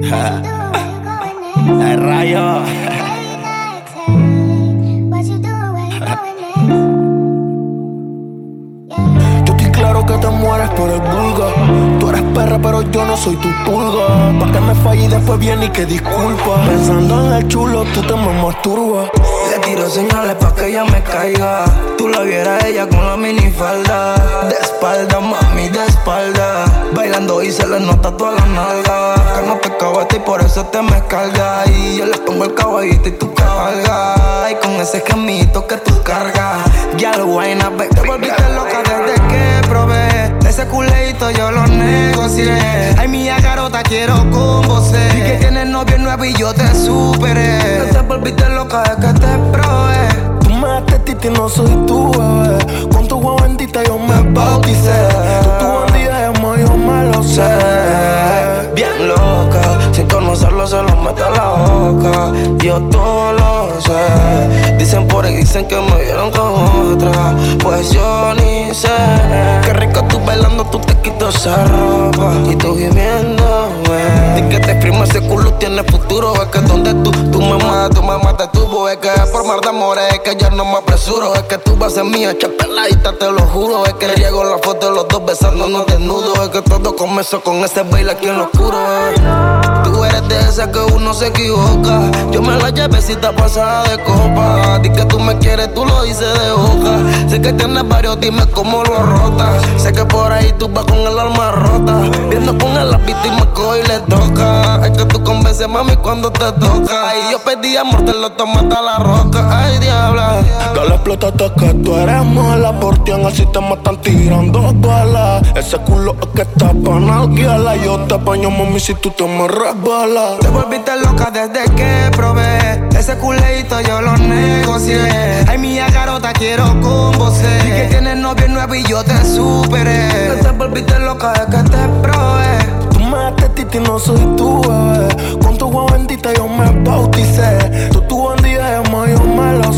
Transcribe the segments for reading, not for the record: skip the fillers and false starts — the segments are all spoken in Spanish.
El rayo. Yo estoy claro que te mueres por el vulgar. Tú eres perra pero yo no soy tu pulga. Pa' que me falle y después viene y que disculpa. Pensando en el chulo tú te me masturbas. Le tiro señales pa' que ella me caiga. Tú la vieras ella con la minifalda. De espalda, mami, de espalda. Bailando y se le nota toda la nalga. Que no te cagaste y por eso te me carga. Y yo le pongo el caballito y tú cargas. Y con ese gemito que tú cargas. Ya lo guayna, ve. Te volviste loca desde que probé. Ese culeito yo lo negocié. Ay, mi garota, quiero con vos. Y que tienes novio nuevo y yo te superé. No te volviste loca desde que te probé. Tú me das titi, no soy tu bebé. Con tu agua bendita yo me bauticé. Tu bandida yo me lo sé. Bien loca, sin conocerlo se lo mete a la boca. Yo todo lo sé. Dicen por ahí, dicen que me vieron con otra. Pues yo ni sé. Qué rico tú bailando, tú te quitas esa ropa. Y tú gimiéndome. Di que te exprimo ese culo, tiene futuro. Es que donde tu mamá te tuvo. Es que por mar de amor, es que ya no me apresuro. Es que tú vas a ser mía, chapeladita, te lo juro. Es que llego la foto de los dos besándonos desnudos. Es que todo comenzó con ese baile aquí en lo oscuro. Tú eres de esa que uno se equivoca. Yo me la llevé si está pasada de copa. Di que tú me quieres, tú lo dices de hoja. Sé que tienes varios, dime cómo lo rotas. Sé que por ahí tú vas con el alma rota. Viendo con el lápiz y me coge y le toca. Es que tú convences, mami, cuando te toca. Y yo pedí amor, te lo tomaste a la roca. Ay, diabla. Dale, explótate que tú eres mala. Por ti en el sistema están tirando balas. Ese culo es que está pa' nalguearla. Yo te apaño, mami, si tú te me resbalas. Te volviste loca desde que probé. Ese culeito yo lo negocié. Ay, mi garota, quiero con vos. Y que tienes novio nuevo y yo te superé. Te volviste loca desde que te probé. Tú me das titi, no soy tu bebé. Con tu agua bendita yo me bauticé. Tu bandida yo me lo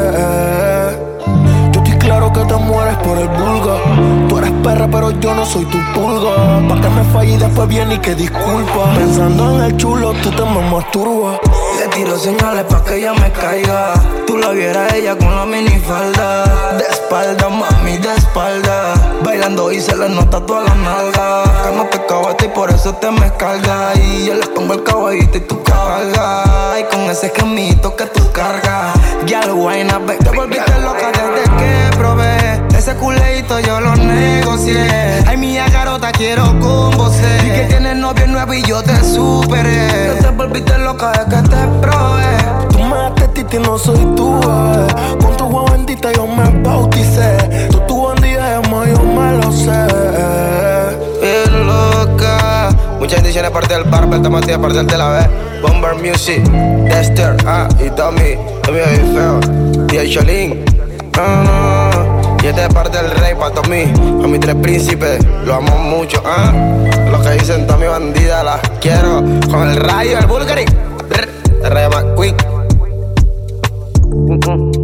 sé. Yo estoy claro que te mueres por el vulgar. Tú eres perra pero yo no soy tu pulga. Pa' que me falle y después viene y que disculpa. Pensando en el chulo tú te me masturbas. Le tiro señales pa' que ella me caiga. Tú la vieras ella con la minifalda. De espalda, mami, de espalda. Bailando y se le nota toda la nalga. Que no te cagaste y por eso te me carga. Y yo le pongo el caballito y tú cargas. Y con ese gemito que tú cargas. Ya lo guayna, ve. Te volviste loca desde que probé. Ese culeito yo lo negocié. Ay, mi garota, quiero con vos. Y que tienes novio nuevo y yo te superé. No te volviste loca desde que te probé. Tú me das titi, no soy tu bebé. Con tu agua bendita yo me bauticé. Tu bandida yo me lo sé. Bien loca. Muchas bendiciones parte del bar, pero estamos parte del de la B. Bomber Music, Dexter, y Tommy bien feo. Y el Cholín, y este es parte del rey pa' Tommy. A mis tres príncipes, lo amo mucho, Lo que dicen Tommy bandida, las quiero. Con el rayo, el Bulgari, el rayo McQueen.